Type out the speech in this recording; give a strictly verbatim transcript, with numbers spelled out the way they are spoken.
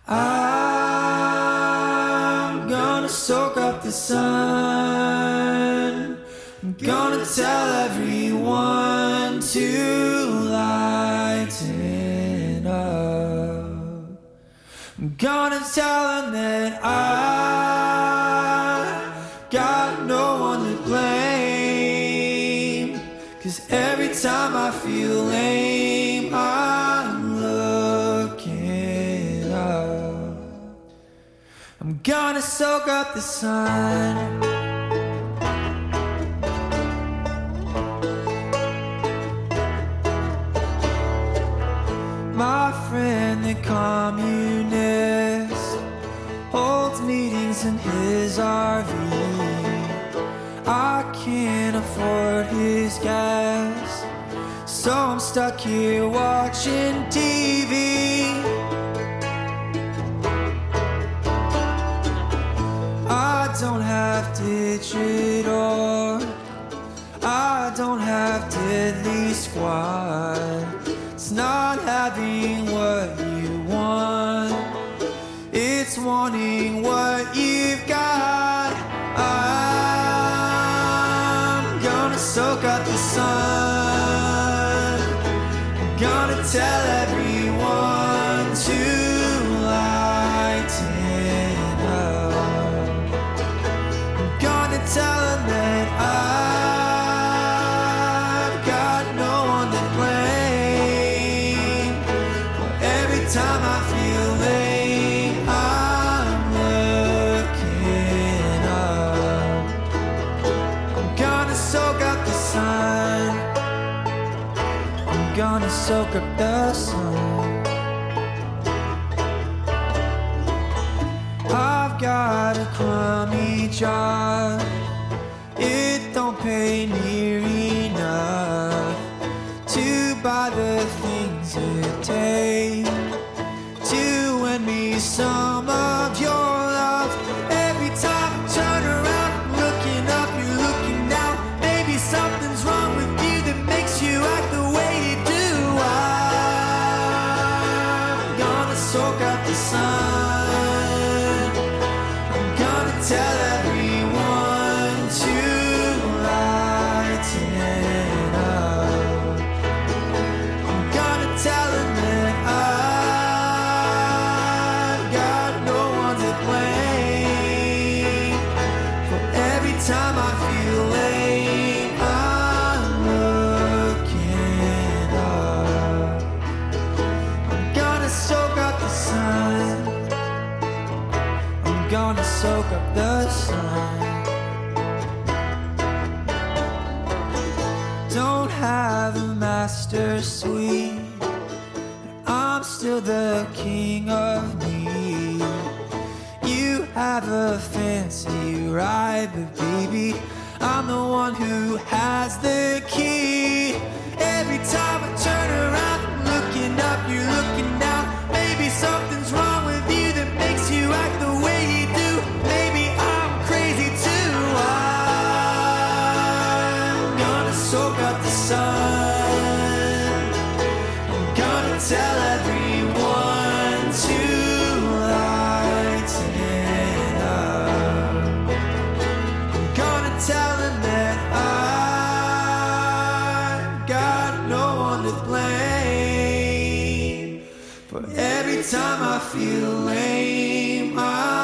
I'm gonna soak up the sun. I'm gonna tell everyone to lighten up. I'm gonna tell them that I got no one to blame. 'Cause every time I feel lame, I'm looking up. I'm gonna soak up the sun. My friend, the communist, holds meetings in his R V. I can't afford his gas, so I'm stuck here watching T V. I don't have digital, I don't have Deadly Squad. It's not having what you want, it's wanting what you've got. I'm gonna soak up the sun. I'm gonna tell everyone to lighten up. I'm gonna tell them that I've got no one to blame. Every time I feel lame, I'm looking up. I'm gonna soak up the sun. I'm gonna soak up the sun. I've got a crummy job, it don't pay near enough to buy the things it takes to win me some of your love. Every time I turn around, I'm looking up, you're looking down. Maybe something's wrong with you that makes you act the way you do. I'm gonna soak up the sun. I'm gonna tell everyone to lighten up. I'm gonna tell them that I've got no one to blame. For every time I feel lame, I'm looking up. I'm gonna soak up the sun. I'm gonna soak up the sun. Don't have a master suite, I'm still the king of me. You have a fancy ride, but baby, I'm the one who has the key. Every time I turn around, I'm looking up, you're looking down. Maybe something's wrong with you that makes you act the way you do. Maybe I'm crazy too. I'm gonna soak up the sun. I'm gonna tell everyone to lighten up. I'm gonna tell them that I've got no one to blame. For every time I feel lame, I